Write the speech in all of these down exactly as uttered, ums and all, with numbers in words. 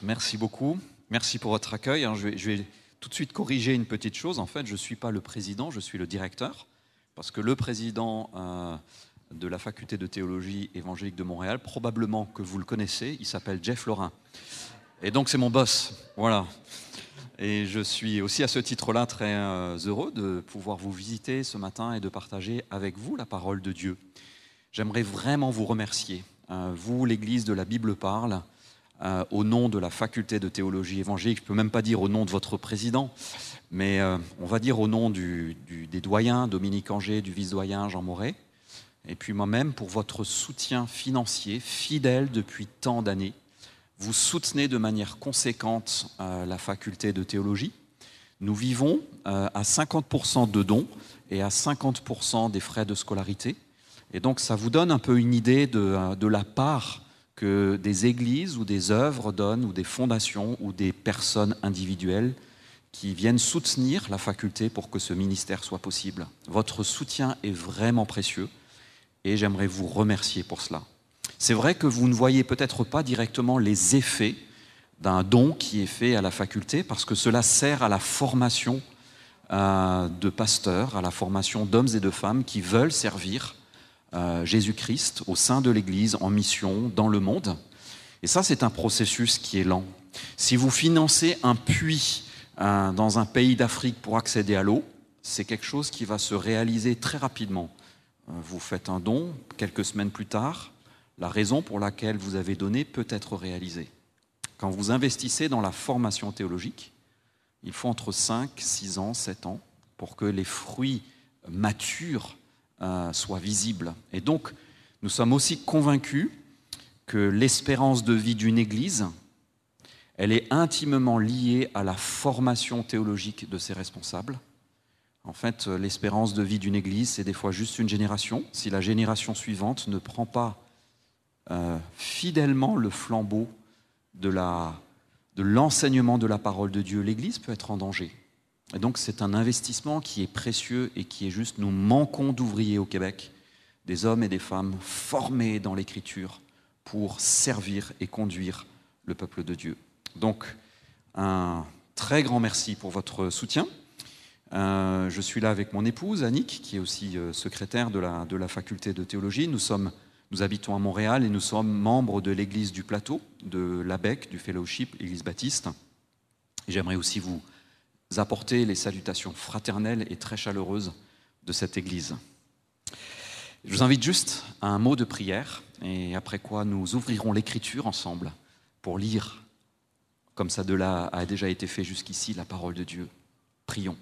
Merci beaucoup. Merci pour votre accueil. Je vais, je vais tout de suite corriger une petite chose. En fait, je ne suis pas le président, je suis le directeur. Parce que le président euh, de la faculté de théologie évangélique de Montréal, probablement que vous le connaissez, il s'appelle Jeff Lorrain. Et donc c'est mon boss. Voilà. Et je suis aussi à ce titre-là très euh, heureux de pouvoir vous visiter ce matin et de partager avec vous la parole de Dieu. J'aimerais vraiment vous remercier, euh, vous, l'Église de la Bible parle, euh, au nom de la faculté de théologie évangélique, je ne peux même pas dire au nom de votre président, mais euh, on va dire au nom du, du, des doyens, Dominique Anger, du vice-doyen Jean Moret, et puis moi-même pour votre soutien financier, fidèle depuis tant d'années. Vous soutenez de manière conséquente euh, la faculté de théologie. Nous vivons euh, à cinquante pour cent de dons et à cinquante pour cent des frais de scolarité. Et donc ça vous donne un peu une idée de, de la part que des églises ou des œuvres donnent, ou des fondations, ou des personnes individuelles qui viennent soutenir la faculté pour que ce ministère soit possible. Votre soutien est vraiment précieux et j'aimerais vous remercier pour cela. C'est vrai que vous ne voyez peut-être pas directement les effets d'un don qui est fait à la faculté parce que cela sert à la formation euh, de pasteurs, à la formation d'hommes et de femmes qui veulent servir euh, Jésus-Christ au sein de l'Église en mission dans le monde. Et ça, c'est un processus qui est lent. Si vous financez un puits euh, dans un pays d'Afrique pour accéder à l'eau, c'est quelque chose qui va se réaliser très rapidement. Euh, vous faites un don, quelques semaines plus tard, la raison pour laquelle vous avez donné peut être réalisée. Quand vous investissez dans la formation théologique, il faut entre cinq, six ans, sept ans pour que les fruits matures euh, soient visibles. Et donc, nous sommes aussi convaincus que l'espérance de vie d'une Église, elle est intimement liée à la formation théologique de ses responsables. En fait, l'espérance de vie d'une Église, c'est des fois juste une génération. Si la génération suivante ne prend pas Euh, fidèlement le flambeau de, la, de l'enseignement de la parole de Dieu, l'Église peut être en danger. Et donc c'est un investissement qui est précieux et qui est juste, nous manquons d'ouvriers au Québec, des hommes et des femmes formés dans l'Écriture pour servir et conduire le peuple de Dieu. Donc un très grand merci pour votre soutien. Euh, je suis là avec mon épouse Annick, qui est aussi euh, secrétaire de la, de la faculté de théologie. Nous sommes Nous habitons à Montréal et nous sommes membres de l'Église du Plateau, de l'A B E C, du Fellowship, Église baptiste. Et j'aimerais aussi vous apporter les salutations fraternelles et très chaleureuses de cette Église. Je vous invite juste à un mot de prière, et après quoi nous ouvrirons l'Écriture ensemble pour lire, comme ça de là a déjà été fait jusqu'ici, la parole de Dieu. Prions.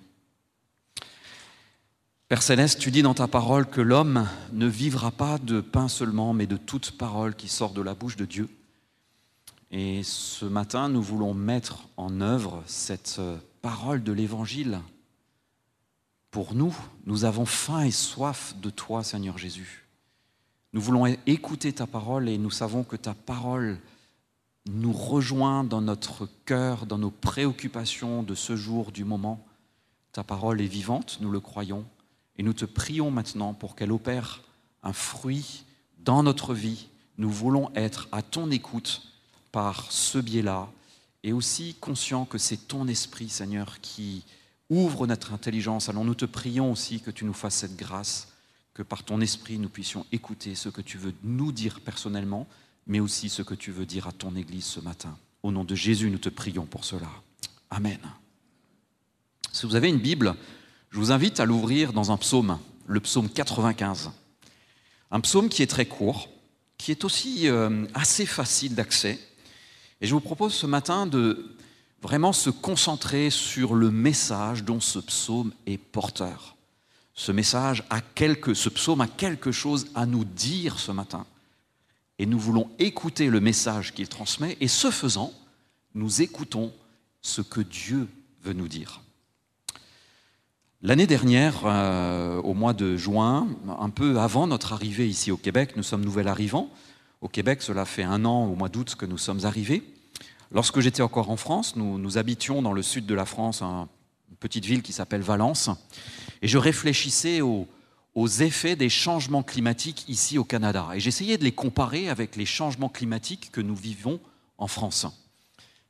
Père Céleste, tu dis dans ta parole que l'homme ne vivra pas de pain seulement, mais de toute parole qui sort de la bouche de Dieu. Et ce matin, nous voulons mettre en œuvre cette parole de l'Évangile. Pour nous, nous avons faim et soif de toi, Seigneur Jésus. Nous voulons écouter ta parole et nous savons que ta parole nous rejoint dans notre cœur, dans nos préoccupations de ce jour, du moment. Ta parole est vivante, nous le croyons. Et nous te prions maintenant pour qu'elle opère un fruit dans notre vie. Nous voulons être à ton écoute par ce biais-là et aussi conscients que c'est ton esprit, Seigneur, qui ouvre notre intelligence. Alors nous te prions aussi que tu nous fasses cette grâce, que par ton esprit nous puissions écouter ce que tu veux nous dire personnellement, mais aussi ce que tu veux dire à ton Église ce matin. Au nom de Jésus, nous te prions pour cela. Amen. Si vous avez une Bible, je vous invite à l'ouvrir dans un psaume, le psaume quatre-vingt-quinze. Un psaume qui est très court, qui est aussi euh, assez facile d'accès. Et je vous propose ce matin de vraiment se concentrer sur le message dont ce psaume est porteur. Ce message a quelque, ce psaume a quelque chose à nous dire ce matin. Et nous voulons écouter le message qu'il transmet, et ce faisant, nous écoutons ce que Dieu veut nous dire. L'année dernière, euh, au mois de juin, un peu avant notre arrivée ici au Québec, nous sommes nouvel arrivants. Au Québec, cela fait un an, au mois d'août, que nous sommes arrivés. Lorsque j'étais encore en France, nous, nous habitions dans le sud de la France, un, une petite ville qui s'appelle Valence, et je réfléchissais aux, aux effets des changements climatiques ici au Canada. Et j'essayais de les comparer avec les changements climatiques que nous vivons en France.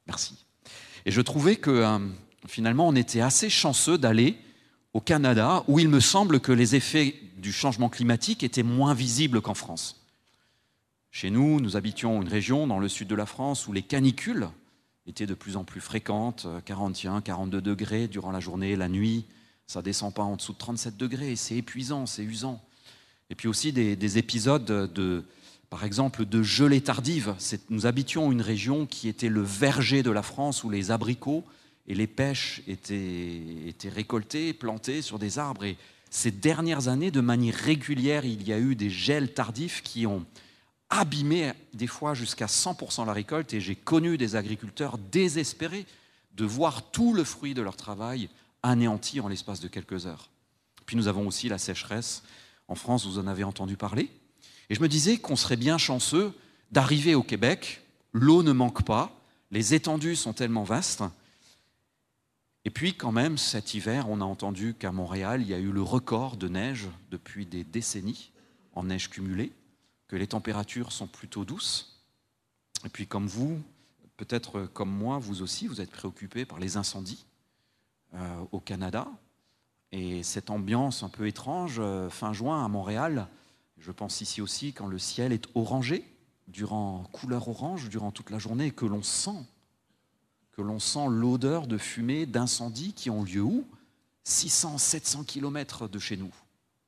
Merci. Et je trouvais que euh, finalement, on était assez chanceux d'aller au Canada, où il me semble que les effets du changement climatique étaient moins visibles qu'en France. Chez nous, nous habitions une région dans le sud de la France où les canicules étaient de plus en plus fréquentes, quarante et un, quarante-deux degrés durant la journée, la nuit, ça ne descend pas en dessous de trente-sept degrés, c'est épuisant, c'est usant. Et puis aussi des, des épisodes, de, par exemple, de gelée tardive. C'est, nous habitions une région qui était le verger de la France, où les abricots et les pêches étaient, étaient récoltés, plantés sur des arbres. Et ces dernières années, de manière régulière, il y a eu des gels tardifs qui ont abîmé des fois jusqu'à cent pour cent la récolte. Et j'ai connu des agriculteurs désespérés de voir tout le fruit de leur travail anéanti en l'espace de quelques heures. Puis nous avons aussi la sécheresse. En France, vous en avez entendu parler. Et je me disais qu'on serait bien chanceux d'arriver au Québec. L'eau ne manque pas, les étendues sont tellement vastes. Et puis quand même, cet hiver, on a entendu qu'à Montréal, il y a eu le record de neige depuis des décennies, en neige cumulée, que les températures sont plutôt douces. Et puis comme vous, peut-être comme moi, vous aussi, vous êtes préoccupés par les incendies euh, au Canada. Et cette ambiance un peu étrange, euh, fin juin à Montréal, je pense ici aussi quand le ciel est orangé, durant couleur orange, durant toute la journée, et que l'on sent, que l'on sent l'odeur de fumée d'incendies qui ont lieu où ? six cents, sept cents kilomètres de chez nous.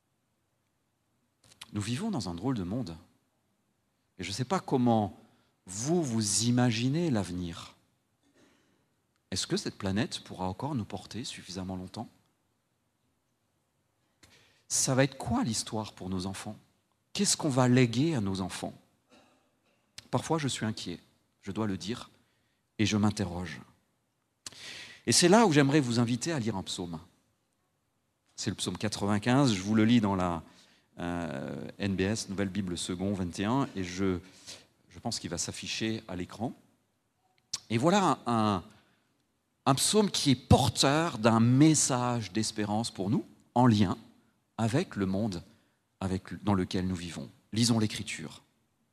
Nous vivons dans un drôle de monde. Et je ne sais pas comment vous, vous imaginez l'avenir. Est-ce que cette planète pourra encore nous porter suffisamment longtemps ? Ça va être quoi l'histoire pour nos enfants ? Qu'est-ce qu'on va léguer à nos enfants ? Parfois, je suis inquiet, je dois le dire, et je m'interroge. Et c'est là où j'aimerais vous inviter à lire un psaume. C'est le psaume quatre-vingt-quinze, je vous le lis dans la euh, N B S, Nouvelle Bible Second vingt et un, et je, je pense qu'il va s'afficher à l'écran. Et voilà un, un psaume qui est porteur d'un message d'espérance pour nous, en lien avec le monde avec, dans lequel nous vivons. Lisons l'Écriture.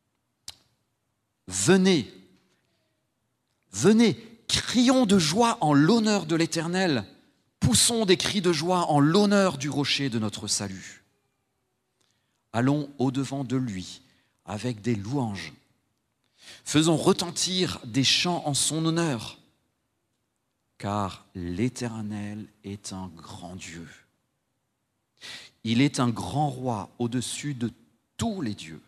Venez, venez, crions de joie en l'honneur de l'Éternel, poussons des cris de joie en l'honneur du rocher de notre salut. Allons au-devant de lui avec des louanges. Faisons retentir des chants en son honneur, car l'Éternel est un grand Dieu. Il est un grand roi au-dessus de tous les dieux.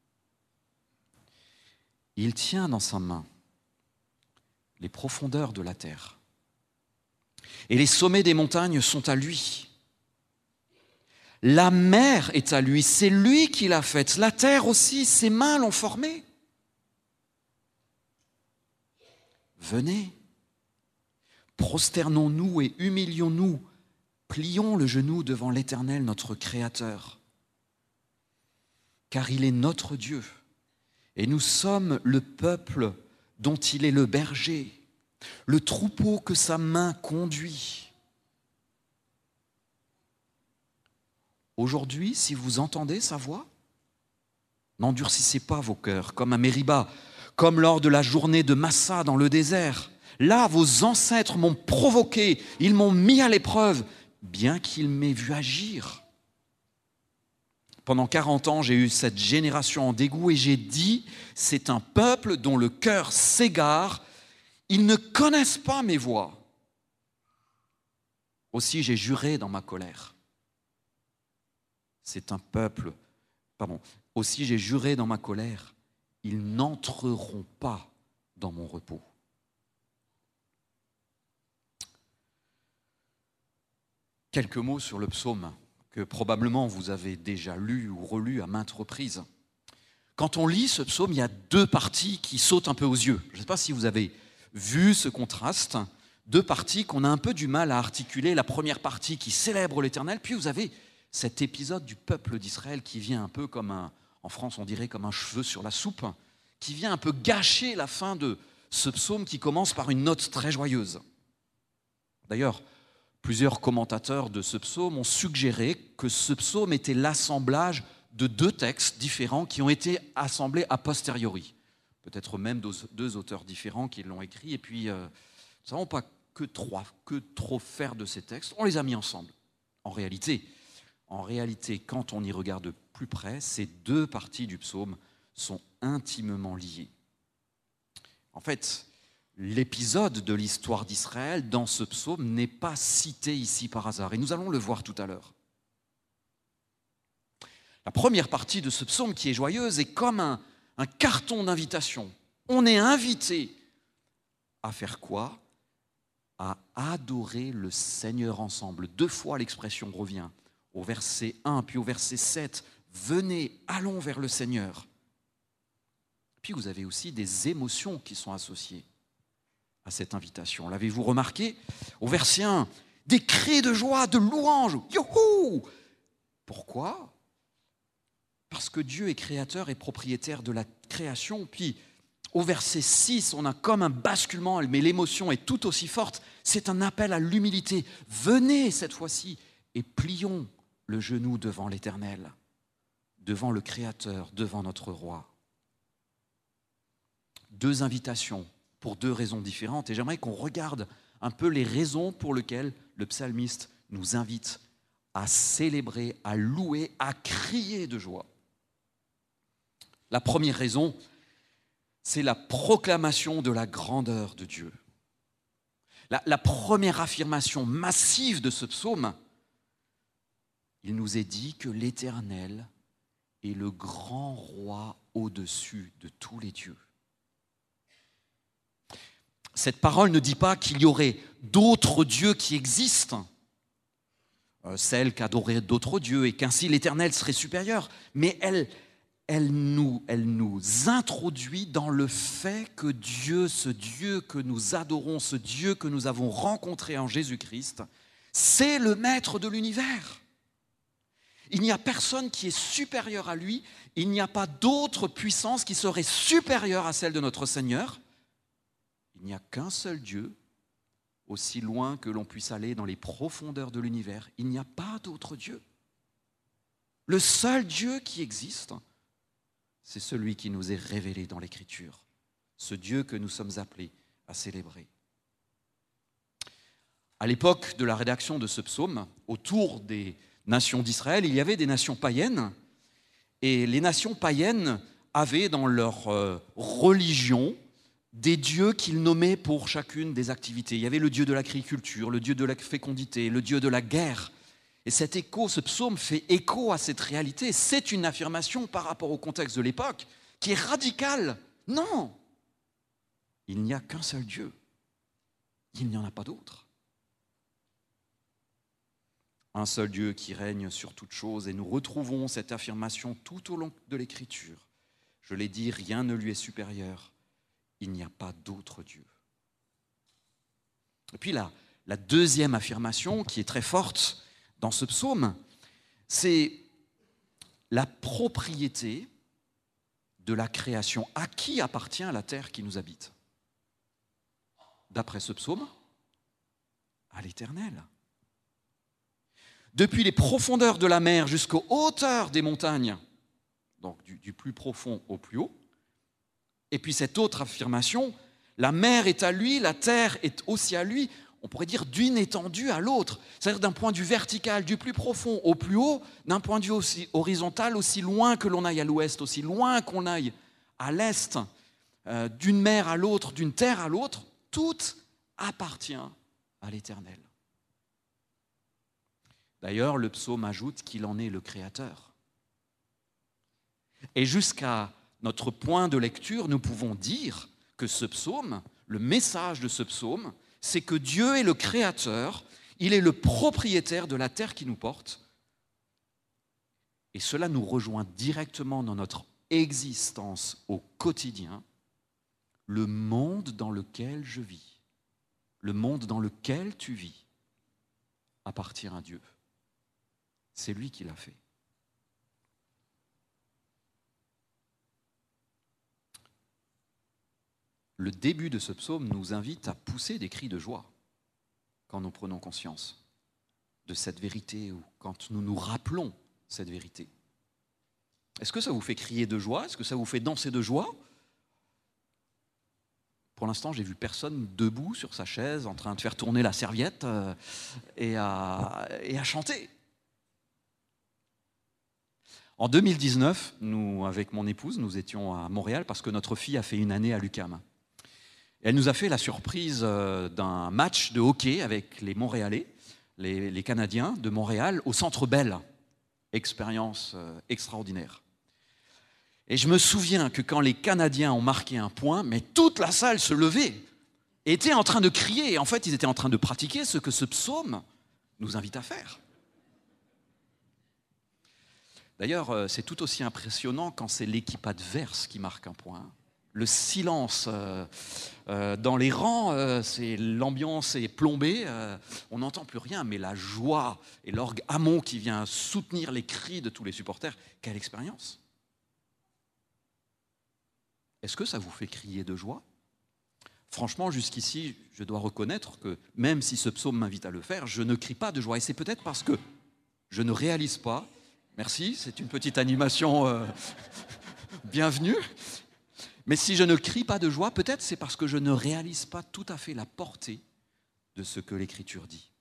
Il tient dans sa main les profondeurs de la terre. Et les sommets des montagnes sont à lui. La mer est à lui, c'est lui qui l'a faite. La terre aussi, ses mains l'ont formée. Venez, prosternons-nous et humilions-nous. Plions le genou devant l'Éternel, notre Créateur, car il est notre Dieu, et nous sommes le peuple dont il est le berger, le troupeau que sa main conduit. Aujourd'hui, si vous entendez sa voix, n'endurcissez pas vos cœurs, comme à Mériba, comme lors de la journée de Massa dans le désert. Là, vos ancêtres m'ont provoqué, ils m'ont mis à l'épreuve, bien qu'il m'ait vu agir. Pendant quarante ans, j'ai eu cette génération en dégoût et j'ai dit, c'est un peuple dont le cœur s'égare, ils ne connaissent pas mes voies. Aussi, j'ai juré dans ma colère. C'est un peuple, pardon, aussi j'ai juré dans ma colère, ils n'entreront pas dans mon repos. Quelques mots sur le psaume que probablement vous avez déjà lu ou relu à maintes reprises. Quand on lit ce psaume, il y a deux parties qui sautent un peu aux yeux. Je ne sais pas si vous avez vu ce contraste, deux parties qu'on a un peu du mal à articuler. La première partie qui célèbre l'Éternel, puis vous avez cet épisode du peuple d'Israël qui vient un peu comme un, en France on dirait comme un cheveu sur la soupe, qui vient un peu gâcher la fin de ce psaume qui commence par une note très joyeuse. D'ailleurs, plusieurs commentateurs de ce psaume ont suggéré que ce psaume était l'assemblage de deux textes différents qui ont été assemblés a posteriori. peut-être même deux, deux auteurs différents qui l'ont écrit, et puis euh, nous ne savons pas que trois, que trop faire de ces textes. On les a mis ensemble. En réalité, en réalité, quand on y regarde de plus près, ces deux parties du psaume sont intimement liées. En fait, l'épisode de l'histoire d'Israël dans ce psaume n'est pas cité ici par hasard, et nous allons le voir tout à l'heure. La première partie de ce psaume qui est joyeuse est comme un, un carton d'invitation. On est invité à faire quoi? À adorer le Seigneur ensemble. Deux fois l'expression revient, au verset un, puis au verset sept. Venez, allons vers le Seigneur. Puis vous avez aussi des émotions qui sont associées à cette invitation. L'avez-vous remarqué? Au verset un, des cris de joie, de louange. Youhou! Pourquoi? Parce que Dieu est créateur et propriétaire de la création. Puis au verset six, on a comme un basculement, mais l'émotion est tout aussi forte. C'est un appel à l'humilité. Venez cette fois-ci et plions le genou devant l'Éternel, devant le Créateur, devant notre Roi. Deux invitations pour deux raisons différentes. Et j'aimerais qu'on regarde un peu les raisons pour lesquelles le psalmiste nous invite à célébrer, à louer, à crier de joie. La première raison, c'est la proclamation de la grandeur de Dieu. La, la première affirmation massive de ce psaume, il nous est dit que l'Éternel est le grand roi au-dessus de tous les dieux. Cette parole ne dit pas qu'il y aurait d'autres dieux qui existent, euh, celles qu'adoraient d'autres dieux, et qu'ainsi l'Éternel serait supérieur, mais elle Elle nous, elle nous introduit dans le fait que Dieu, ce Dieu que nous adorons, ce Dieu que nous avons rencontré en Jésus-Christ, c'est le maître de l'univers. Il n'y a personne qui est supérieur à lui, il n'y a pas d'autre puissance qui serait supérieure à celle de notre Seigneur. Il n'y a qu'un seul Dieu, aussi loin que l'on puisse aller dans les profondeurs de l'univers. Il n'y a pas d'autre Dieu. Le seul Dieu qui existe, c'est celui qui nous est révélé dans l'Écriture, ce Dieu que nous sommes appelés à célébrer. À l'époque de la rédaction de ce psaume, autour des nations d'Israël, il y avait des nations païennes, et les nations païennes avaient dans leur euh, religion des dieux qu'ils nommaient pour chacune des activités. Il y avait le dieu de l'agriculture, le dieu de la fécondité, le dieu de la guerre. Et cet écho, ce psaume fait écho à cette réalité. C'est une affirmation par rapport au contexte de l'époque qui est radicale. Non, il n'y a qu'un seul Dieu. Il n'y en a pas d'autre. Un seul Dieu qui règne sur toute chose, et nous retrouvons cette affirmation tout au long de l'Écriture. Je l'ai dit, rien ne lui est supérieur. Il n'y a pas d'autre Dieu. Et puis la, la deuxième affirmation qui est très forte dans ce psaume, c'est la propriété de la création. À qui appartient la terre qui nous habite? D'après ce psaume, à l'Éternel. Depuis les profondeurs de la mer jusqu'aux hauteurs des montagnes, donc du, du plus profond au plus haut. Et puis cette autre affirmation, la mer est à lui, la terre est aussi à lui. On pourrait dire d'une étendue à l'autre, c'est-à-dire d'un point de vue vertical, du plus profond au plus haut, d'un point de vue aussi horizontal, aussi loin que l'on aille à l'ouest, aussi loin qu'on aille à l'est, euh, d'une mer à l'autre, d'une terre à l'autre, tout appartient à l'Éternel. D'ailleurs, le psaume ajoute qu'il en est le créateur. Et jusqu'à notre point de lecture, nous pouvons dire que ce psaume, le message de ce psaume, c'est que Dieu est le créateur, il est le propriétaire de la terre qui nous porte. Et cela nous rejoint directement dans notre existence au quotidien, le monde dans lequel je vis, le monde dans lequel tu vis, appartient à Dieu. C'est lui qui l'a fait. Le début de ce psaume nous invite à pousser des cris de joie quand nous prenons conscience de cette vérité ou quand nous nous rappelons cette vérité. Est-ce que ça vous fait crier de joie? Est-ce que ça vous fait danser de joie? pour l'instant, j'ai vu personne debout sur sa chaise en train de faire tourner la serviette euh, et, à, et à chanter. En deux mille dix-neuf, nous, avec mon épouse, nous étions à Montréal parce que notre fille a fait une année à l'U Q A M. Elle nous a fait la surprise d'un match de hockey avec les Montréalais, les, les Canadiens de Montréal, au Centre Bell. Expérience extraordinaire. Et je me souviens que quand les Canadiens ont marqué un point, mais toute la salle se levait et était en train de crier. Et en fait, ils étaient en train de pratiquer ce que ce psaume nous invite à faire. D'ailleurs, c'est tout aussi impressionnant quand c'est l'équipe adverse qui marque un point. Le silence euh, euh, dans les rangs, euh, c'est, l'ambiance est plombée, euh, on n'entend plus rien, mais la joie et l'orgue Amon qui vient soutenir les cris de tous les supporters, quelle expérience! Est-ce que ça vous fait crier de joie? Franchement, jusqu'ici, je dois reconnaître que même si ce psaume m'invite à le faire, je ne crie pas de joie. Et c'est peut-être parce que je ne réalise pas. Merci, c'est une petite animation euh, bienvenue. Mais si je ne crie pas de joie, peut-être c'est parce que je ne réalise pas tout à fait la portée de ce que l'Écriture dit.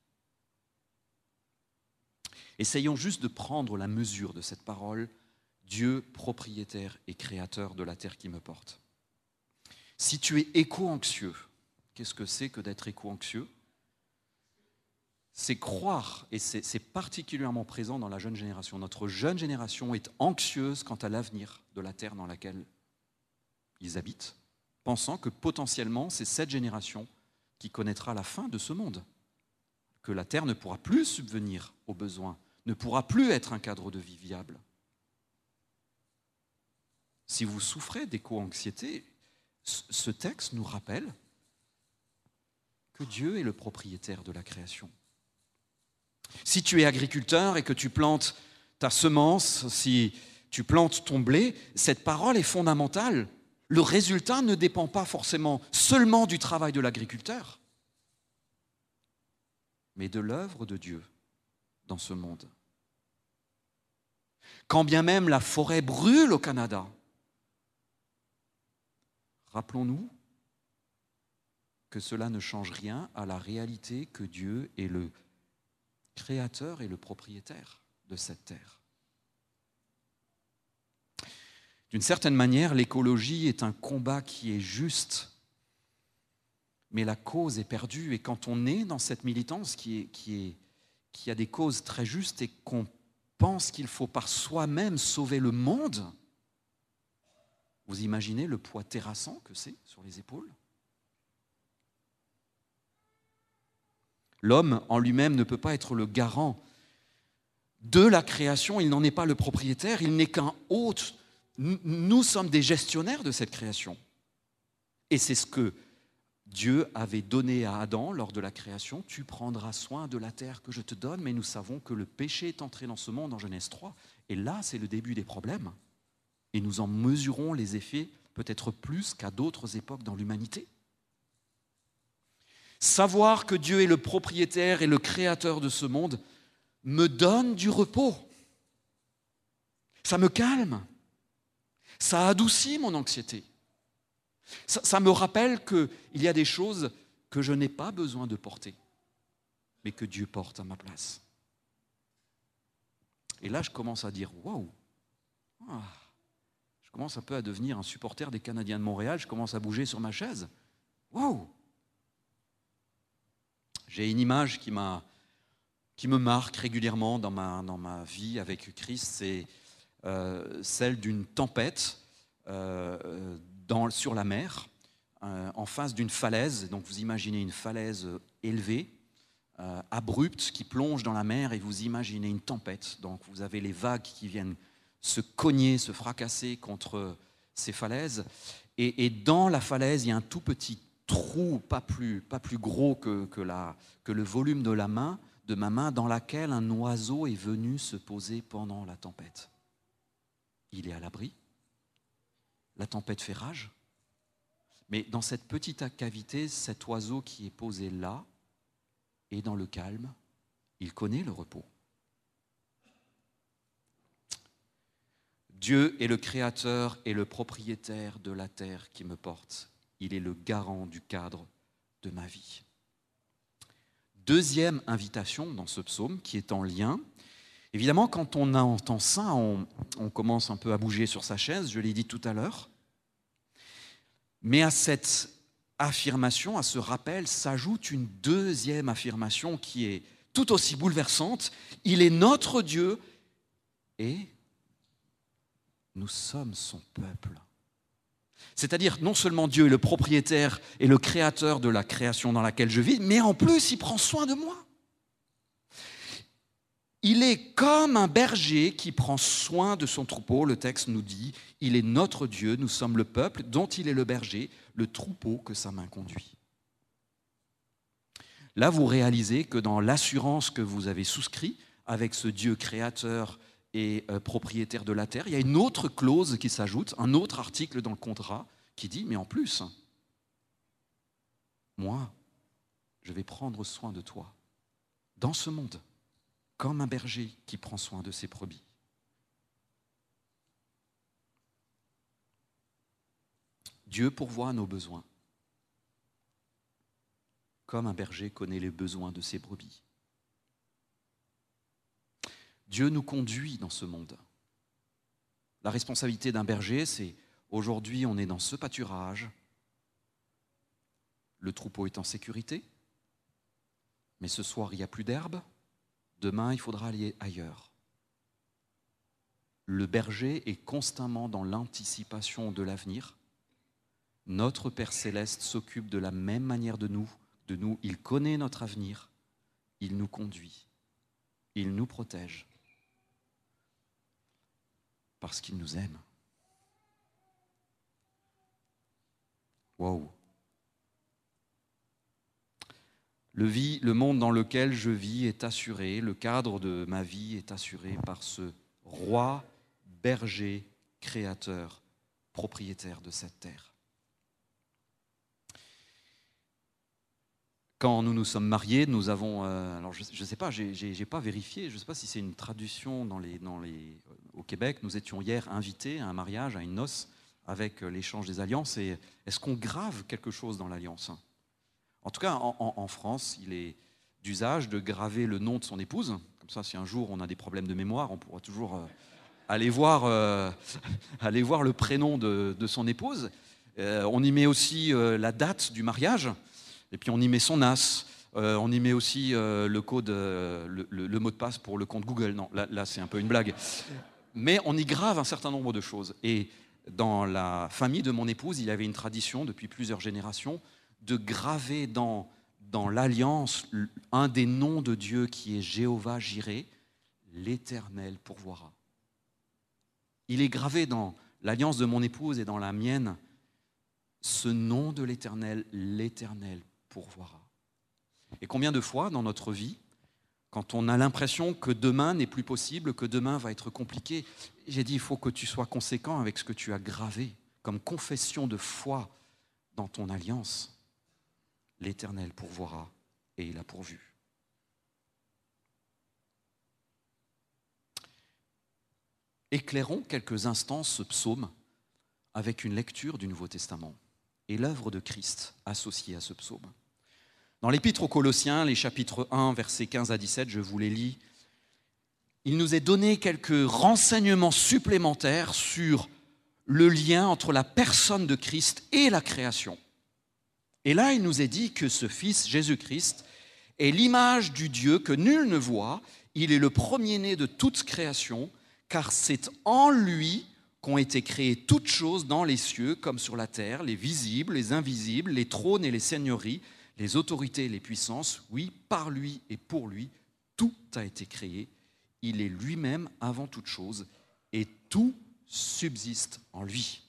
Essayons juste de prendre la mesure de cette parole, Dieu propriétaire et créateur de la terre qui me porte. Si tu es éco-anxieux, qu'est-ce que c'est que d'être éco-anxieux? C'est croire, et c'est, c'est particulièrement présent dans la jeune génération. Notre jeune génération est anxieuse quant à l'avenir de la terre dans laquelle ils habitent, pensant que potentiellement c'est cette génération qui connaîtra la fin de ce monde, que la terre ne pourra plus subvenir aux besoins, ne pourra plus être un cadre de vie viable. Si vous souffrez d'éco-anxiété, ce texte nous rappelle que Dieu est le propriétaire de la création. Si tu es agriculteur et que tu plantes ta semence, si tu plantes ton blé, cette parole est fondamentale. Le résultat ne dépend pas forcément seulement du travail de l'agriculteur, mais de l'œuvre de Dieu dans ce monde. Quand bien même la forêt brûle au Canada, rappelons-nous que cela ne change rien à la réalité que Dieu est le créateur et le propriétaire de cette terre. D'une certaine manière, l'écologie est un combat qui est juste, mais la cause est perdue. Et quand on est dans cette militance qui, est, qui, est, qui a des causes très justes et qu'on pense qu'il faut par soi-même sauver le monde, vous imaginez le poids terrassant que c'est sur les épaules? L'homme en lui-même ne peut pas être le garant de la création, il n'en est pas le propriétaire, il n'est qu'un hôte. Nous sommes des gestionnaires de cette création. Et c'est ce que Dieu avait donné à Adam lors de la création. Tu prendras soin de la terre que je te donne, mais nous savons que le péché est entré dans ce monde en Genèse trois. Et là, c'est le début des problèmes. Et nous en mesurons les effets peut-être plus qu'à d'autres époques dans l'humanité. Savoir que Dieu est le propriétaire et le créateur de ce monde me donne du repos. Ça me calme. Ça adoucit mon anxiété. Ça, ça me rappelle qu'il y a des choses que je n'ai pas besoin de porter, mais que Dieu porte à ma place. Et là, je commence à dire, waouh, ah, je commence un peu à devenir un supporter des Canadiens de Montréal, je commence à bouger sur ma chaise. Waouh! J'ai une image qui, m'a, qui me marque régulièrement dans ma, dans ma vie avec Christ, c'est euh, celle d'une tempête euh, dans, sur la mer, euh, en face d'une falaise. Donc vous imaginez une falaise élevée, euh, abrupte, qui plonge dans la mer, et vous imaginez une tempête. Donc vous avez les vagues qui viennent se cogner, se fracasser contre ces falaises. Et, et dans la falaise, il y a un tout petit trou, pas plus, pas plus gros que, que, la, que le volume de, la main, de ma main, dans laquelle un oiseau est venu se poser pendant la tempête. Il est à l'abri. La tempête fait rage. Mais dans cette petite cavité, cet oiseau qui est posé là est dans le calme. Il connaît le repos. Dieu est le créateur et le propriétaire de la terre qui me porte. il est le garant du cadre de ma vie. Deuxième invitation dans ce psaume qui est en lien. Évidemment, quand on entend ça, on, on commence un peu à bouger sur sa chaise, je l'ai dit tout à l'heure. Mais à cette affirmation, à ce rappel, s'ajoute une deuxième affirmation qui est tout aussi bouleversante. Il est notre Dieu et nous sommes son peuple. C'est-à-dire, non seulement Dieu est le propriétaire et le créateur de la création dans laquelle je vis, mais en plus, il prend soin de moi. Il est comme un berger qui prend soin de son troupeau. Le texte nous dit, il est notre Dieu, nous sommes le peuple dont il est le berger, le troupeau que sa main conduit. Là, vous réalisez que dans l'assurance que vous avez souscrit avec ce Dieu créateur et euh, propriétaire de la terre, il y a une autre clause qui s'ajoute, un autre article dans le contrat qui dit, mais en plus, moi, je vais prendre soin de toi dans ce monde, comme un berger qui prend soin de ses brebis. Dieu pourvoit à nos besoins, comme un berger connaît les besoins de ses brebis. Dieu nous conduit dans ce monde. La responsabilité d'un berger, c'est aujourd'hui on est dans ce pâturage, le troupeau est en sécurité, mais ce soir il n'y a plus d'herbe, demain il faudra aller ailleurs. Le berger est constamment dans l'anticipation de l'avenir. Notre Père Céleste s'occupe de la même manière de nous, de nous. Il connaît notre avenir, il nous conduit, il nous protège. Parce qu'il nous aime. Waouh. Le, vie, le monde dans lequel je vis est assuré, le cadre de ma vie est assuré par ce roi, berger, créateur, propriétaire de cette terre. Quand nous nous sommes mariés, nous avons, euh, alors je ne sais pas, je n'ai pas vérifié, je ne sais pas si c'est une traduction dans les, dans les, au Québec. Nous étions hier invités à un mariage, à une noce, avec l'échange des alliances. Et est-ce qu'on grave quelque chose dans l'alliance ? En tout cas, en, en, en France, il est d'usage de graver le nom de son épouse. Comme ça, si un jour on a des problèmes de mémoire, on pourra toujours euh, aller, voir, euh, aller voir le prénom de, de son épouse. Euh, on y met aussi euh, la date du mariage. Et puis on y met son A S, euh, on y met aussi euh, le code, euh, le, le, le mot de passe pour le compte Google. Non, là, là c'est un peu une blague. Mais on y grave un certain nombre de choses. Et dans la famille de mon épouse, il y avait une tradition depuis plusieurs générations de graver dans, dans l'alliance un des noms de Dieu qui est Jéhovah Jireh, l'Éternel pourvoira. Il est gravé dans l'alliance de mon épouse et dans la mienne, ce nom de l'Éternel, l'Éternel pourvoira. Et combien de fois dans notre vie, quand on a l'impression que demain n'est plus possible, que demain va être compliqué, j'ai dit, il faut que tu sois conséquent avec ce que tu as gravé comme confession de foi dans ton alliance. L'Éternel pourvoira et il a pourvu. Éclairons quelques instants ce psaume avec une lecture du Nouveau Testament et l'œuvre de Christ associée à ce psaume. Dans l'Épître aux Colossiens, les chapitres un, versets quinze à dix-sept, je vous les lis. Il nous est donné quelques renseignements supplémentaires sur le lien entre la personne de Christ et la création. Et là, il nous est dit que ce Fils, Jésus-Christ, est l'image du Dieu que nul ne voit. Il est le premier-né de toute création, car c'est en lui qu'ont été créées toutes choses dans les cieux comme sur la terre, les visibles, les invisibles, les trônes et les seigneuries, les autorités et les puissances. Oui, par lui et pour lui, tout a été créé. Il est lui-même avant toute chose et tout subsiste en lui.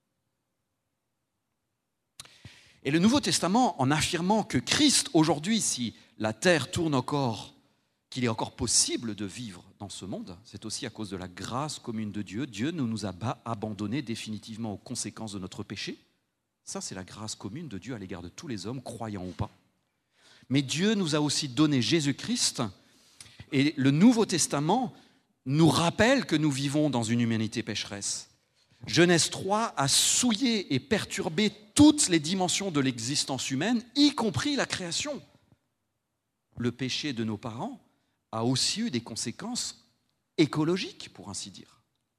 Et le Nouveau Testament, en affirmant que Christ, aujourd'hui, si la terre tourne encore, qu'il est encore possible de vivre dans ce monde, c'est aussi à cause de la grâce commune de Dieu. Dieu ne nous a pas abandonnés définitivement aux conséquences de notre péché. Ça, c'est la grâce commune de Dieu à l'égard de tous les hommes, croyants ou pas. Mais Dieu nous a aussi donné Jésus-Christ. Et le Nouveau Testament nous rappelle que nous vivons dans une humanité pécheresse. Genèse trois a souillé et perturbé toutes les dimensions de l'existence humaine, y compris la création. Le péché de nos parents a aussi eu des conséquences écologiques, pour ainsi dire.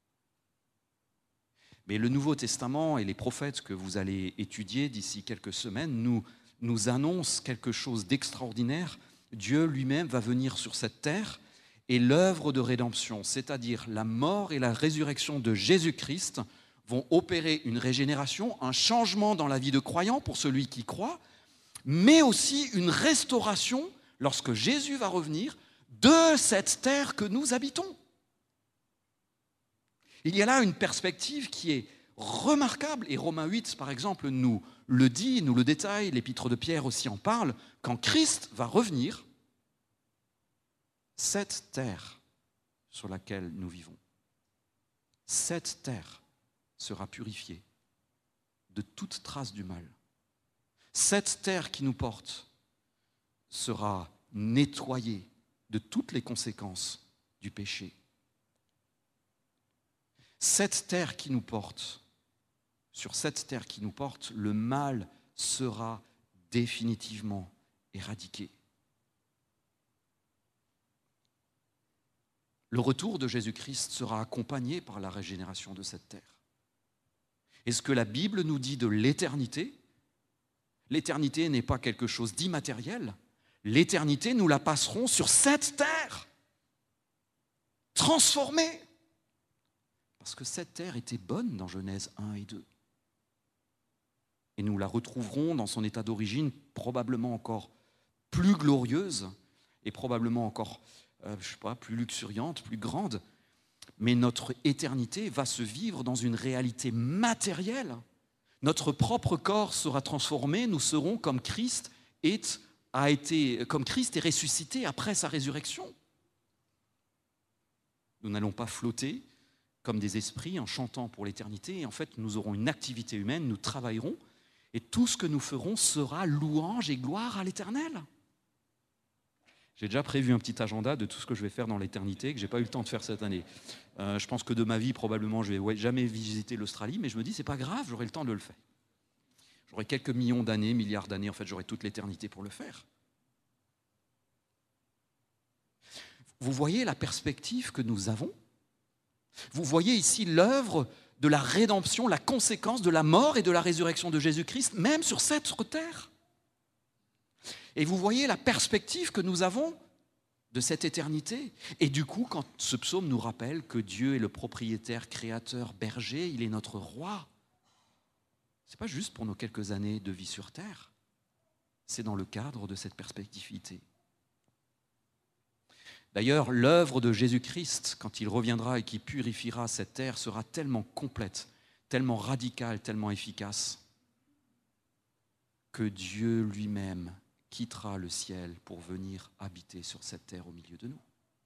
Mais le Nouveau Testament et les prophètes que vous allez étudier d'ici quelques semaines nous, nous annoncent quelque chose d'extraordinaire. Dieu lui-même va venir sur cette terre et l'œuvre de rédemption, c'est-à-dire la mort et la résurrection de Jésus-Christ, vont opérer une régénération, un changement dans la vie de croyant pour celui qui croit, mais aussi une restauration, lorsque Jésus va revenir, de cette terre que nous habitons. Il y a là une perspective qui est remarquable, et Romains huit, par exemple, nous le dit, nous le détaille, l'épître de Pierre aussi en parle, quand Christ va revenir, cette terre sur laquelle nous vivons, cette terre sera purifiée de toute trace du mal. Cette terre qui nous porte sera nettoyée de toutes les conséquences du péché. Cette terre qui nous porte, sur cette terre qui nous porte, le mal sera définitivement éradiqué. Le retour de Jésus-Christ sera accompagné par la régénération de cette terre. Et ce que la Bible nous dit de l'éternité, l'éternité n'est pas quelque chose d'immatériel. L'éternité, nous la passerons sur cette terre, transformée. Parce que cette terre était bonne dans Genèse un et deux. Et nous la retrouverons dans son état d'origine, probablement encore plus glorieuse et probablement encore, euh, je sais pas, plus luxuriante, plus grande. Mais notre éternité va se vivre dans une réalité matérielle. Notre propre corps sera transformé, nous serons comme Christ est, a été, comme Christ est ressuscité après sa résurrection. Nous n'allons pas flotter comme des esprits en chantant pour l'éternité. Et en fait, nous aurons une activité humaine, nous travaillerons, et tout ce que nous ferons sera louange et gloire à l'Éternel. J'ai déjà prévu un petit agenda de tout ce que je vais faire dans l'éternité, que je n'ai pas eu le temps de faire cette année. Euh, je pense que de ma vie, probablement, je ne vais ouais, jamais visiter l'Australie, mais je me dis, c'est pas grave, j'aurai le temps de le faire. J'aurai quelques millions d'années, milliards d'années, en fait, j'aurai toute l'éternité pour le faire. Vous voyez la perspective que nous avons ? Vous voyez ici l'œuvre de la rédemption, la conséquence de la mort et de la résurrection de Jésus-Christ, même sur cette terre. Et vous voyez la perspective que nous avons de cette éternité. Et du coup, quand ce psaume nous rappelle que Dieu est le propriétaire, créateur, berger, il est notre roi, ce n'est pas juste pour nos quelques années de vie sur terre, c'est dans le cadre de cette perspectivité. D'ailleurs, l'œuvre de Jésus-Christ, quand il reviendra et qui purifiera cette terre, sera tellement complète, tellement radicale, tellement efficace, que Dieu lui-même quittera le ciel pour venir habiter sur cette terre au milieu de nous.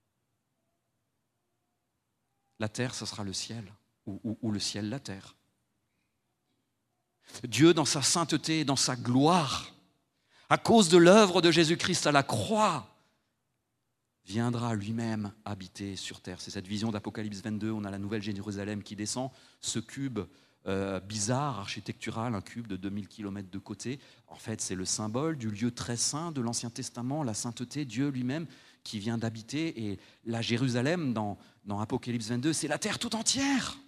La terre, ce sera le ciel, ou, ou, ou le ciel, la terre. Dieu, dans sa sainteté et dans sa gloire, à cause de l'œuvre de Jésus-Christ à la croix, viendra lui-même habiter sur terre. C'est cette vision d'Apocalypse vingt-deux, on a la nouvelle Jérusalem qui descend, ce cube euh, bizarre, architectural, un cube de deux mille kilomètres de côté. En fait, c'est le symbole du lieu très saint de l'Ancien Testament, la sainteté, Dieu lui-même qui vient d'habiter. Et la Jérusalem, dans, dans Apocalypse vingt-deux, c'est la terre tout entière.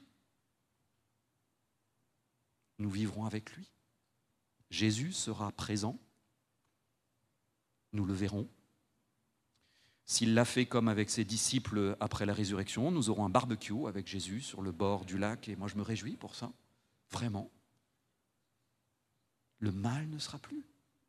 Nous vivrons avec lui. Jésus sera présent. Nous le verrons. S'il l'a fait comme avec ses disciples après la résurrection, nous aurons un barbecue avec Jésus sur le bord du lac. Et moi, je me réjouis pour ça, vraiment. Le mal ne sera plus.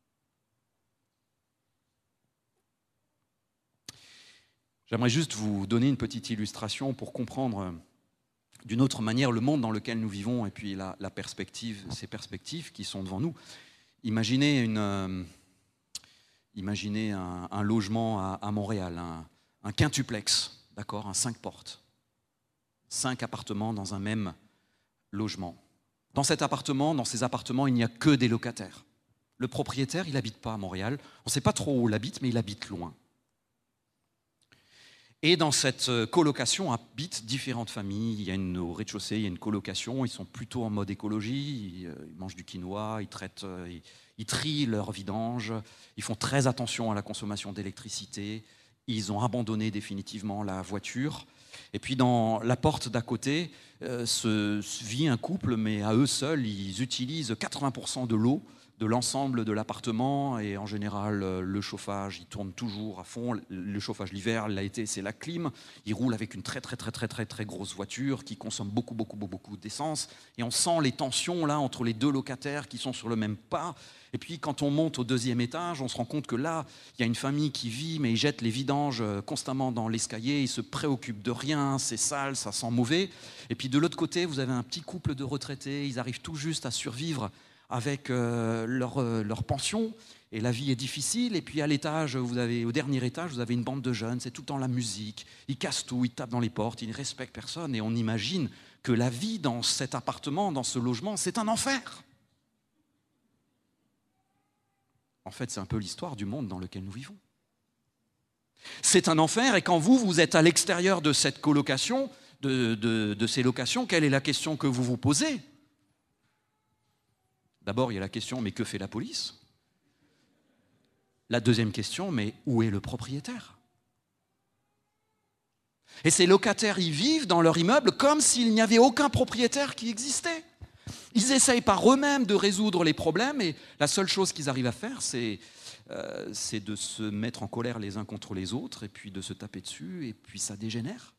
J'aimerais juste vous donner une petite illustration pour comprendre d'une autre manière le monde dans lequel nous vivons et puis la, la perspective, ces perspectives qui sont devant nous. Imaginez une... Euh, Imaginez un, un logement à, à Montréal, un, un quintuplex, d'accord, un cinq portes, cinq appartements dans un même logement. Dans cet appartement, dans ces appartements, il n'y a que des locataires. Le propriétaire, il n'habite pas à Montréal. On ne sait pas trop où il habite, mais il habite loin. Et dans cette colocation habitent différentes familles. Il y a une, au rez-de-chaussée, il y a une colocation. Ils sont plutôt en mode écologie. Ils, ils mangent du quinoa, ils, traitent, ils, ils trient leurs vidanges. Ils font très attention à la consommation d'électricité. Ils ont abandonné définitivement la voiture. Et puis dans la porte d'à côté euh, se, se vit un couple, mais à eux seuls, ils utilisent quatre-vingts pour cent de l'eau de l'ensemble de l'appartement, et en général le chauffage il tourne toujours à fond. Le chauffage l'hiver, l'été c'est la clim. Ils roulent avec une très très très très très très grosse voiture qui consomme beaucoup beaucoup beaucoup, beaucoup d'essence, et on sent les tensions là entre les deux locataires qui sont sur le même pas. Et puis quand on monte au deuxième étage, on se rend compte que là il y a une famille qui vit, mais ils jettent les vidanges constamment dans l'escalier, ils se préoccupent de rien, c'est sale, ça sent mauvais. Et puis de l'autre côté vous avez un petit couple de retraités, ils arrivent tout juste à survivre avec euh, leur, euh, leur pension, et la vie est difficile. Et puis à l'étage, vous avez, au dernier étage, vous avez une bande de jeunes, c'est tout le temps la musique, ils cassent tout, ils tapent dans les portes, ils ne respectent personne, et on imagine que la vie dans cet appartement, dans ce logement, c'est un enfer. En fait, c'est un peu l'histoire du monde dans lequel nous vivons. C'est un enfer, et quand vous, vous êtes à l'extérieur de cette colocation, de, de, de ces locations, quelle est la question que vous vous posez ? D'abord, il y a la question, mais que fait la police ? La deuxième question, mais où est le propriétaire ? Et ces locataires y vivent dans leur immeuble comme s'il n'y avait aucun propriétaire qui existait. Ils essayent par eux-mêmes de résoudre les problèmes, et la seule chose qu'ils arrivent à faire, c'est, euh, c'est de se mettre en colère les uns contre les autres, et puis de se taper dessus, et puis ça dégénère.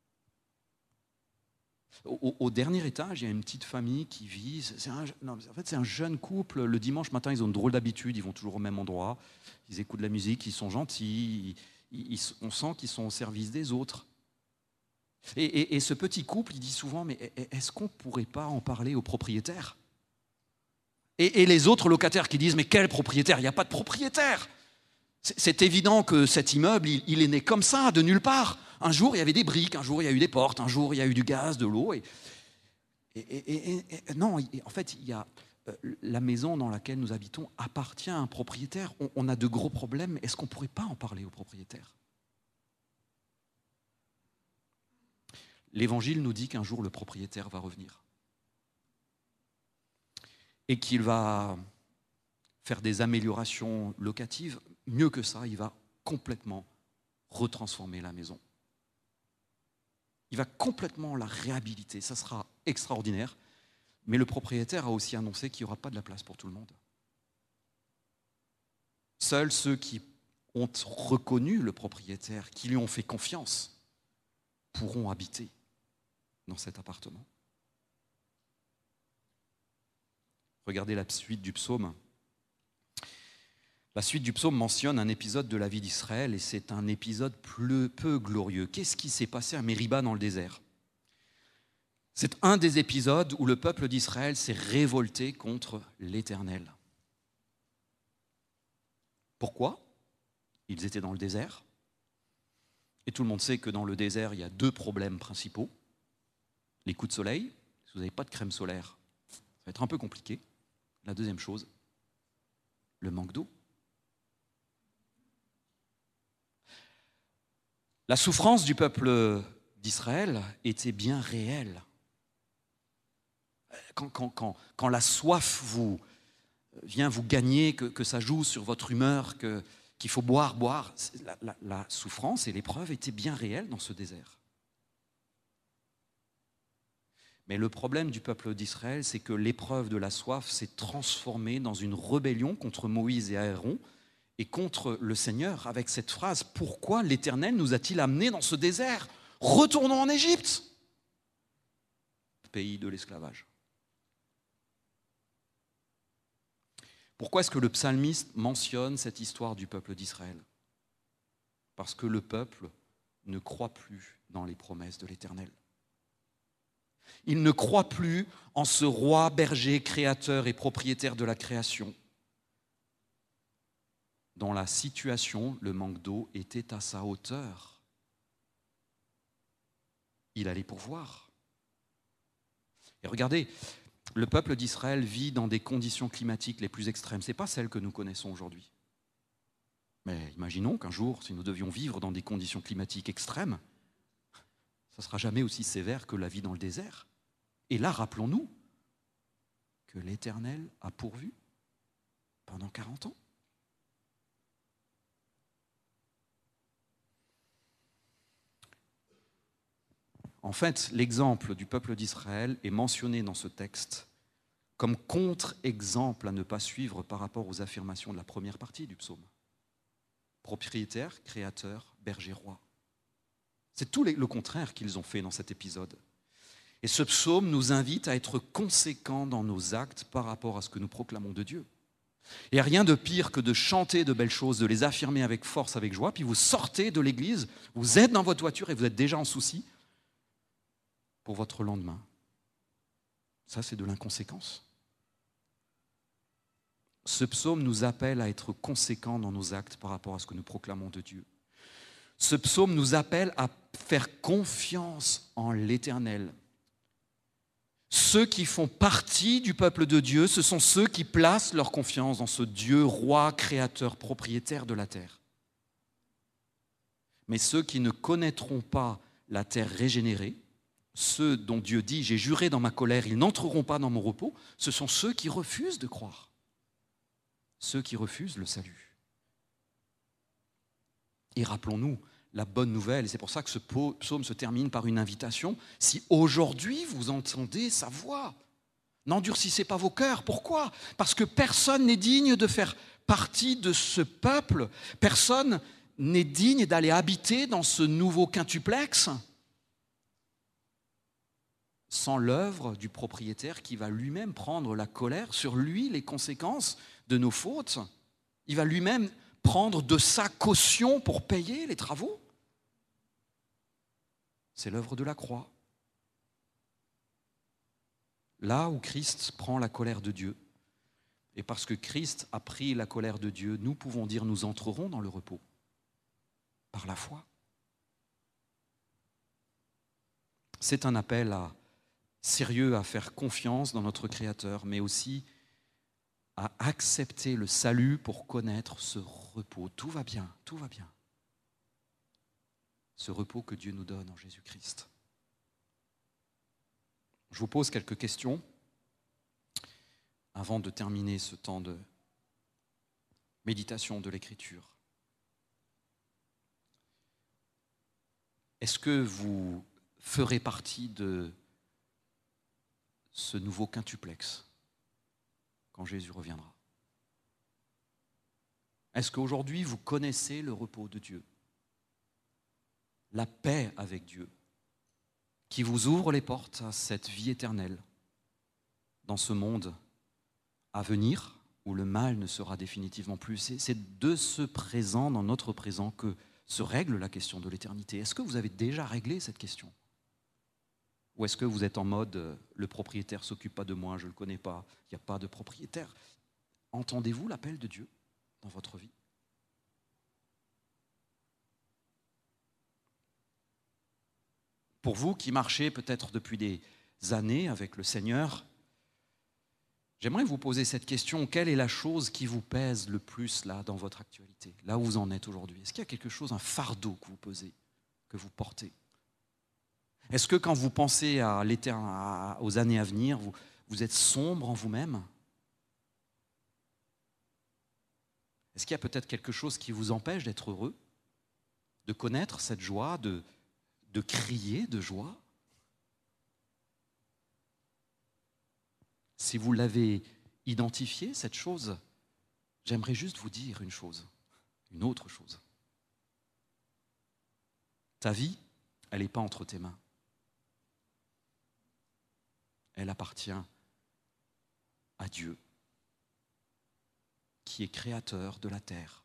Au, au dernier étage, il y a une petite famille qui vit. C'est un, non, en fait, c'est un jeune couple. Le dimanche matin, ils ont une drôle d'habitude. Ils vont toujours au même endroit. Ils écoutent de la musique. Ils sont gentils. Ils, ils, on sent qu'ils sont au service des autres. Et, et, et ce petit couple, il dit souvent, mais est-ce qu'on ne pourrait pas en parler au propriétaire ? et, et les autres locataires qui disent, mais quel propriétaire ? Il n'y a pas de propriétaire. C'est, c'est évident que cet immeuble, il, il est né comme ça, de nulle part. Un jour, il y avait des briques, un jour, il y a eu des portes, un jour, il y a eu du gaz, de l'eau. Et, et, et, et, et non, en fait, il y a, euh, la maison dans laquelle nous habitons appartient à un propriétaire. On, on a de gros problèmes. Est-ce qu'on ne pourrait pas en parler au propriétaire ? L'Évangile nous dit qu'un jour, le propriétaire va revenir. Et qu'il va faire des améliorations locatives. Mieux que ça, il va complètement retransformer la maison. Il va complètement la réhabiliter, ça sera extraordinaire. Mais le propriétaire a aussi annoncé qu'il n'y aura pas de la place pour tout le monde. Seuls ceux qui ont reconnu le propriétaire, qui lui ont fait confiance, pourront habiter dans cet appartement. Regardez la suite du psaume. La suite du psaume mentionne un épisode de la vie d'Israël, et c'est un épisode peu, peu glorieux. Qu'est-ce qui s'est passé à Mériba dans le désert ? C'est un des épisodes où le peuple d'Israël s'est révolté contre l'Éternel. Pourquoi ? Ils étaient dans le désert. Et tout le monde sait que dans le désert, il y a deux problèmes principaux. Les coups de soleil. Si vous n'avez pas de crème solaire, ça va être un peu compliqué. La deuxième chose, le manque d'eau. La souffrance du peuple d'Israël était bien réelle. Quand, quand, quand, quand la soif vous vient vous gagner, que, que ça joue sur votre humeur, que, qu'il faut boire, boire, la, la, la souffrance et l'épreuve étaient bien réelles dans ce désert. Mais le problème du peuple d'Israël, c'est que l'épreuve de la soif s'est transformée dans une rébellion contre Moïse et Aaron, et contre le Seigneur, avec cette phrase, « Pourquoi l'Éternel nous a-t-il amenés dans ce désert ? Retournons en Égypte !» Pays de l'esclavage. Pourquoi est-ce que le psalmiste mentionne cette histoire du peuple d'Israël ? Parce que le peuple ne croit plus dans les promesses de l'Éternel. Il ne croit plus en ce roi, berger, créateur et propriétaire de la création. Dans la situation, le manque d'eau était à sa hauteur. Il allait pourvoir. Et regardez, le peuple d'Israël vit dans des conditions climatiques les plus extrêmes. Ce n'est pas celles que nous connaissons aujourd'hui. Mais imaginons qu'un jour, si nous devions vivre dans des conditions climatiques extrêmes, ça ne sera jamais aussi sévère que la vie dans le désert. Et là, rappelons-nous que l'Éternel a pourvu pendant quarante ans. En fait, l'exemple du peuple d'Israël est mentionné dans ce texte comme contre-exemple à ne pas suivre par rapport aux affirmations de la première partie du psaume. Propriétaire, créateur, berger, roi. C'est tout le contraire qu'ils ont fait dans cet épisode. Et ce psaume nous invite à être conséquents dans nos actes par rapport à ce que nous proclamons de Dieu. Il n'y a rien de pire que de chanter de belles choses, de les affirmer avec force, avec joie, puis vous sortez de l'église, vous êtes dans votre voiture et vous êtes déjà en souci pour votre lendemain. Ça, c'est de l'inconséquence. Ce psaume nous appelle à être conséquents dans nos actes par rapport à ce que nous proclamons de Dieu. Ce psaume nous appelle à faire confiance en l'Éternel. Ceux qui font partie du peuple de Dieu, ce sont ceux qui placent leur confiance dans ce Dieu, roi, créateur, propriétaire de la terre. Mais ceux qui ne connaîtront pas la terre régénérée, ceux dont Dieu dit « j'ai juré dans ma colère, ils n'entreront pas dans mon repos », ce sont ceux qui refusent de croire. Ceux qui refusent le salut. Et rappelons-nous la bonne nouvelle, et c'est pour ça que ce psaume se termine par une invitation. Si aujourd'hui vous entendez sa voix, n'endurcissez pas vos cœurs. Pourquoi ? Parce que personne n'est digne de faire partie de ce peuple. Personne n'est digne d'aller habiter dans ce nouveau quintuplex sans l'œuvre du propriétaire qui va lui-même prendre la colère, sur lui les conséquences de nos fautes. Il va lui-même prendre de sa caution pour payer les travaux. C'est l'œuvre de la croix. Là où Christ prend la colère de Dieu, et parce que Christ a pris la colère de Dieu, nous pouvons dire nous entrerons dans le repos par la foi. C'est un appel à sérieux à faire confiance dans notre Créateur, mais aussi à accepter le salut pour connaître ce repos. Tout va bien, tout va bien. Ce repos que Dieu nous donne en Jésus-Christ. Je vous pose quelques questions avant de terminer ce temps de méditation de l'Écriture. Est-ce que vous ferez partie de ce nouveau quintuplex quand Jésus reviendra? Est-ce qu'aujourd'hui vous connaissez le repos de Dieu, la paix avec Dieu, qui vous ouvre les portes à cette vie éternelle dans ce monde à venir où le mal ne sera définitivement plus? C'est de ce présent, dans notre présent, que se règle la question de l'éternité. Est-ce que vous avez déjà réglé cette question? Ou est-ce que vous êtes en mode euh, le propriétaire ne s'occupe pas de moi, je ne le connais pas, il n'y a pas de propriétaire? Entendez-vous l'appel de Dieu dans votre vie? Pour vous qui marchez peut-être depuis des années avec le Seigneur, j'aimerais vous poser cette question. Quelle est la chose qui vous pèse le plus là dans votre actualité, là où vous en êtes aujourd'hui? Est-ce qu'il y a quelque chose, un fardeau que vous pesez, que vous portez? Est-ce que quand vous pensez à l'éternel, aux années à venir, vous, vous êtes sombre en vous-même? Est-ce qu'il y a peut-être quelque chose qui vous empêche d'être heureux, de connaître cette joie, de, de crier de joie? Si vous l'avez identifié, cette chose, j'aimerais juste vous dire une chose, une autre chose. Ta vie, elle n'est pas entre tes mains. Elle appartient à Dieu, qui est créateur de la terre,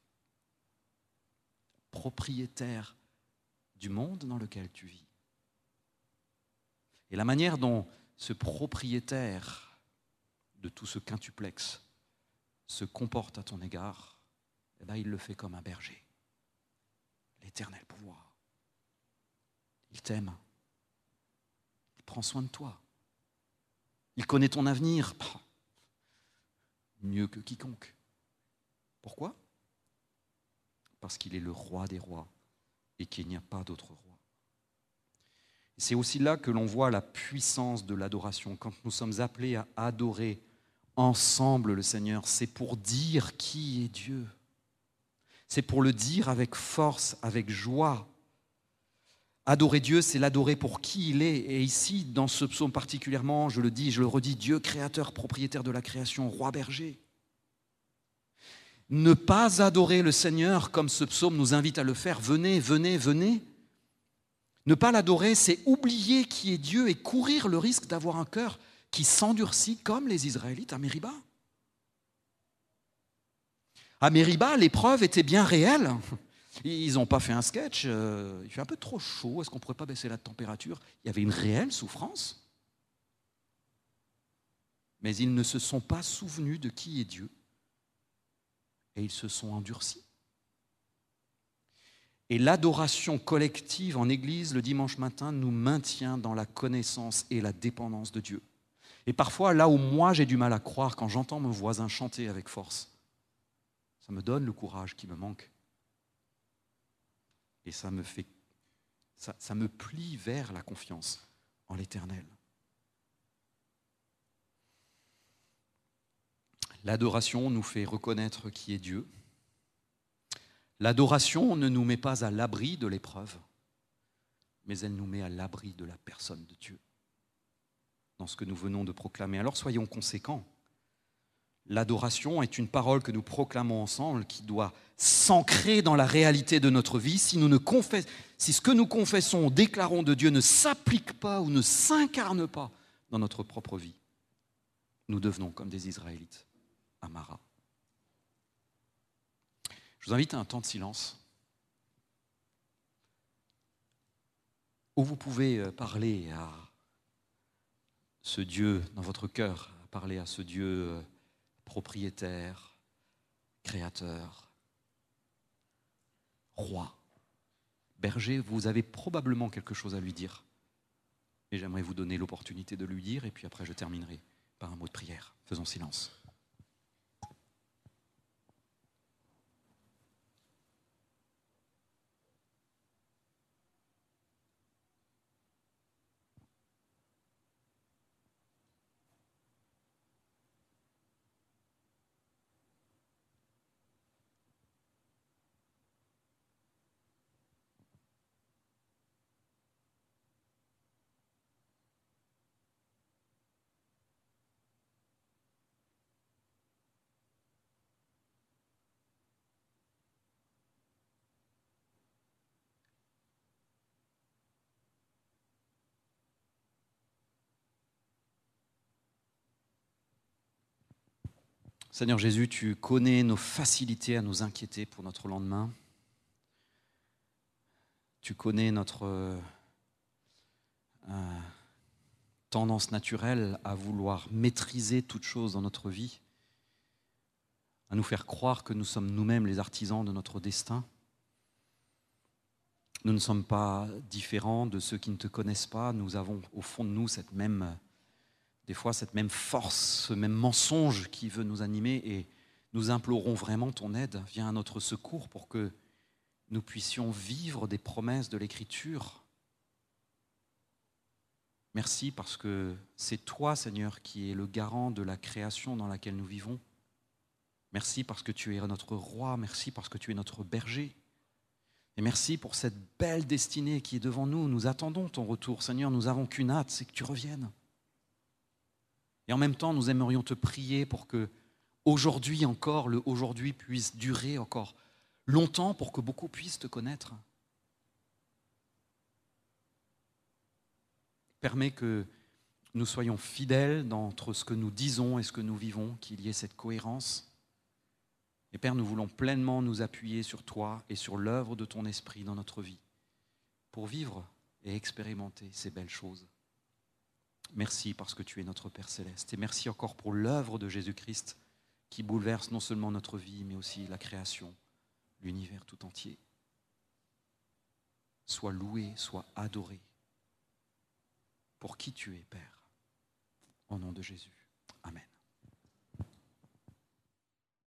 propriétaire du monde dans lequel tu vis. Et la manière dont ce propriétaire de tout ce quintuplex se comporte à ton égard, eh bien, il le fait comme un berger. L'éternel pouvoir. Il t'aime. Il prend soin de toi. Il connaît ton avenir mieux que quiconque. Pourquoi ? parce qu'il est le roi des rois et qu'il n'y a pas d'autre roi. C'est aussi là que l'on voit la puissance de l'adoration. Quand nous sommes appelés à adorer ensemble le Seigneur, c'est pour dire qui est Dieu. C'est pour le dire avec force, avec joie. Adorer Dieu, c'est l'adorer pour qui il est. Et ici, dans ce psaume particulièrement, je le dis, je le redis, Dieu créateur, propriétaire de la création, roi berger. Ne pas adorer le Seigneur comme ce psaume nous invite à le faire. Venez, venez, venez. Ne pas l'adorer, c'est oublier qui est Dieu et courir le risque d'avoir un cœur qui s'endurcit comme les Israélites à Mériba. À Mériba, l'épreuve était bien réelle. Ils n'ont pas fait un sketch. Euh, il fait un peu trop chaud. Est-ce qu'on ne pourrait pas baisser la température? Il y avait une réelle souffrance. Mais ils ne se sont pas souvenus de qui est Dieu. Et ils se sont endurcis. Et l'adoration collective en Église le dimanche matin nous maintient dans la connaissance et la dépendance de Dieu. Et parfois, là où moi j'ai du mal à croire, quand j'entends mon voisin chanter avec force, ça me donne le courage qui me manque. Et ça me fait, ça, ça me plie vers la confiance en l'Éternel. L'adoration nous fait reconnaître qui est Dieu. L'adoration ne nous met pas à l'abri de l'épreuve, mais elle nous met à l'abri de la personne de Dieu, dans ce que nous venons de proclamer. Alors soyons conséquents. L'adoration est une parole que nous proclamons ensemble, qui doit s'ancrer dans la réalité de notre vie. Si, nous ne confess... si ce que nous confessons, déclarons de Dieu ne s'applique pas ou ne s'incarne pas dans notre propre vie, nous devenons comme des Israélites à Mara. Je vous invite à un temps de silence où vous pouvez parler à ce Dieu dans votre cœur, parler à ce Dieu propriétaire, créateur, roi, berger. Vous avez probablement quelque chose à lui dire. Et j'aimerais vous donner l'opportunité de lui dire, et puis après je terminerai par un mot de prière. Faisons silence. Seigneur Jésus, tu connais nos facilités à nous inquiéter pour notre lendemain. Tu connais notre euh, tendance naturelle à vouloir maîtriser toute chose dans notre vie, à nous faire croire que nous sommes nous-mêmes les artisans de notre destin. Nous ne sommes pas différents de ceux qui ne te connaissent pas. Nous avons au fond de nous cette même... Des fois, cette même force, ce même mensonge qui veut nous animer, et nous implorons vraiment ton aide. Viens à notre secours pour que nous puissions vivre des promesses de l'Écriture. Merci parce que c'est toi, Seigneur, qui es le garant de la création dans laquelle nous vivons. Merci parce que tu es notre roi. Merci parce que tu es notre berger. Et merci pour cette belle destinée qui est devant nous. Nous attendons ton retour. Seigneur, nous n'avons qu'une hâte, c'est que tu reviennes. Et en même temps, nous aimerions te prier pour que aujourd'hui encore, le aujourd'hui puisse durer encore longtemps pour que beaucoup puissent te connaître. Permets que nous soyons fidèles entre ce que nous disons et ce que nous vivons, qu'il y ait cette cohérence. Et Père, nous voulons pleinement nous appuyer sur toi et sur l'œuvre de ton esprit dans notre vie pour vivre et expérimenter ces belles choses. Merci parce que tu es notre Père Céleste. Et merci encore pour l'œuvre de Jésus-Christ qui bouleverse non seulement notre vie, mais aussi la création, l'univers tout entier. Sois loué, sois adoré pour qui tu es, Père. Au nom de Jésus. Amen.